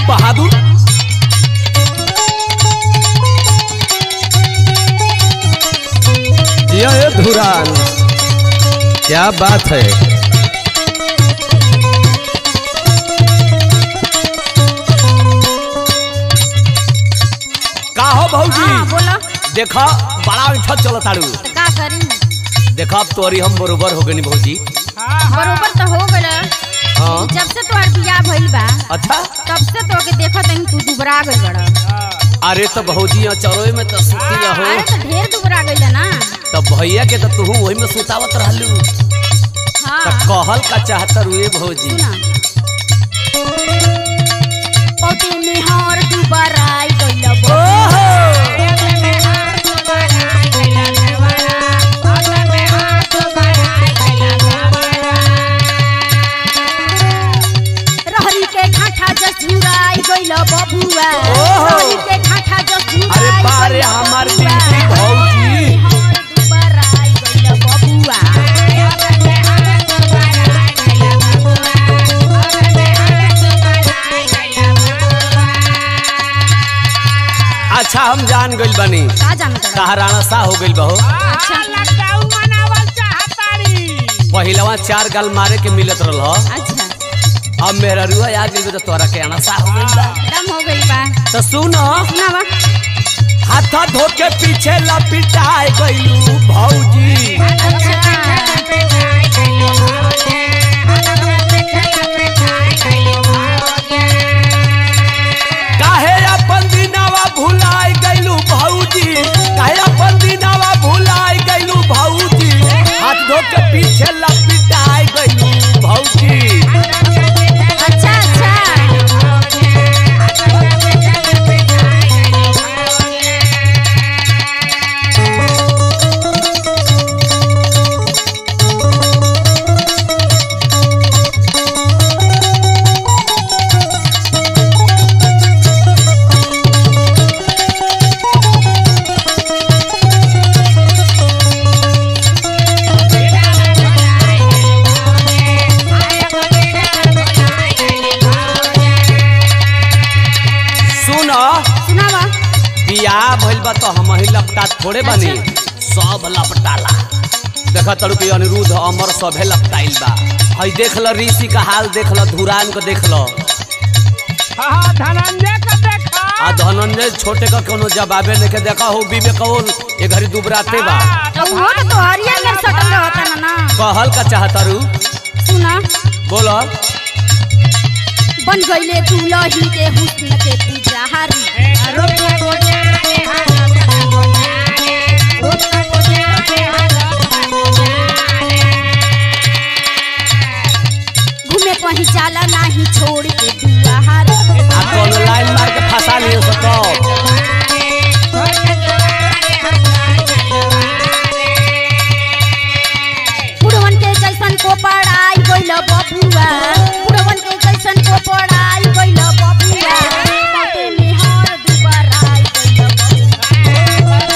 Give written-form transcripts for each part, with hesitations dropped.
बहादुर। ये धुरान क्या बात है। का हो भौजी? हाँ, बोला। देखा बड़ा उठत चलो ताड़ू। तो का करी? देखा अब तोरी हम बरोबर हो गनी भौजी। बरोबर तो हो गए। हाँ। जब से तोहर बियाह भइल बा अच्छा तब से तोके देखत हई तू दुबरा गइल बड़ा। अरे तो भौजी चरोए में तो सुती रहो। अरे तो ढेर दुबरा गइल ना। तो भैया के तो तू वही में सुतावत रहलू। हाँ। तो कहल का चाहत रुए भौजी। सुना। पौटे में हार दुबराई गइल बा। रहरी के घाटा जस झुराई गइल बबुआ। रहरी के घाटा जस झुराई। अरे बारे हमार बिनती भौजी। दुबराई गइल बबुआ। अच्छा हम जान गइल बानी। का जानत रहा? कहाराना सा हो गइल बहो। अच्छा लॉकडाउन मनावल चाहतारी। पहिलवा 4 गाल मारे के मिलत रहल। अच्छा अब मेरा रुआ आ गइल तो तोरा के आना सा हो गइल बा। दम हो गई बा। तो सुनो सुनावा। हाथ धो के पीछे लपिटाए गइलू भौजी। काहे अपन दिनावा भुलाए गइलू भौजी। काहे अपन दिनावा भुलाए गइलू भौजी। हाथ धो के पीछे लपिटाए गइलू भौजी। अच्छा अच्छा। सुनावा। बियाह भइल बा तो हम ही लपटा थोड़े बनी। सब लपटाला। देखा तड़ू के अनिरुद्ध अमर सभे लपटाइल बा। हई देख ल ऋषि का हाल देख ल धुरान को देख ल। हाँ धनंजय का देखा। आ धनंजय छोटे का कोनो जवाबे नहीं के देखा हो विवेकौल ये घड़ी दुबराते बा। तो वो तो हरियर में सटल रहता ना। कहल का चाहतारू। सुना। बोलो बन गइले दुलही के हुस्न के पुजारी। घूमे कहीं जाला नहीं छोड़ के दुआर। आ कोनो लाइन मार के फंसा लियो सब। पुरवन के जैसन को पढ़ाई गइल बबुआ। पुरवन के जैसन को पढ़ाई गइल बबुआ। बाटे में हार दुबराई गइल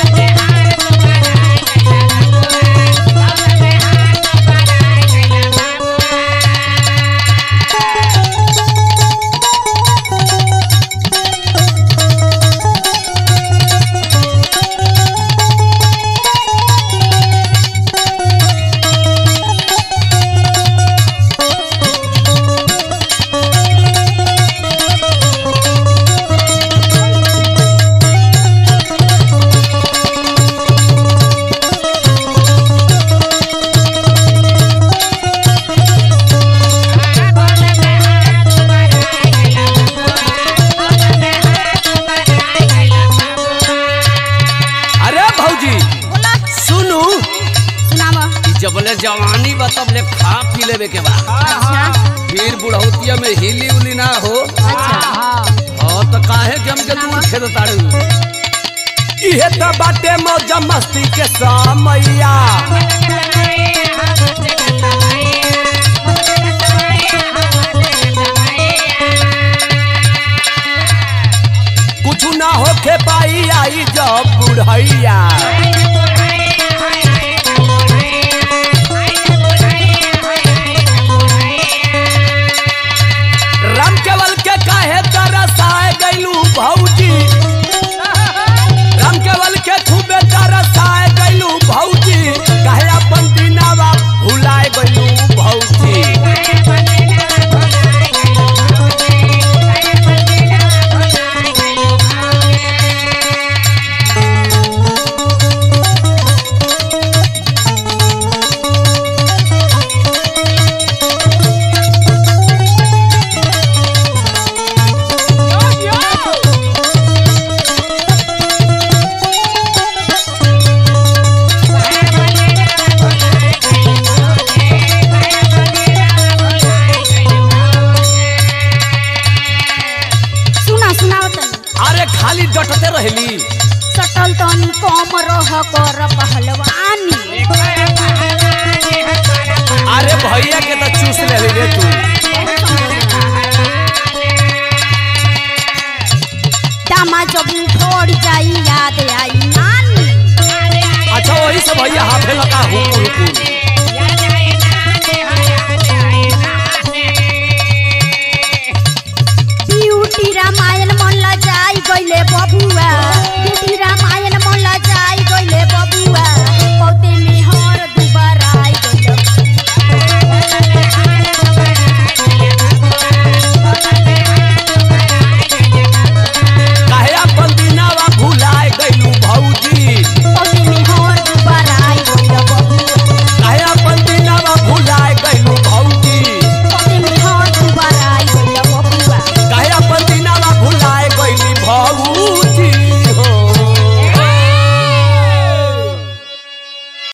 जबले जवानी बा तब ले खा पी लेवे के बा। अच्छा फिर बुढ़ौतिया में हिली उली ना हो। अच्छा हाँ तो काहे के हमके दूर खेद ताड़ू। इहे तो बाटे मौज मस्ती के समैया। कुछ ना होके पाई आई जब बुढ़ैया। राम केवल के काहे तरसा सटते रहली सटल तनी कम रह कर पहलवानी। अरे भैया के तो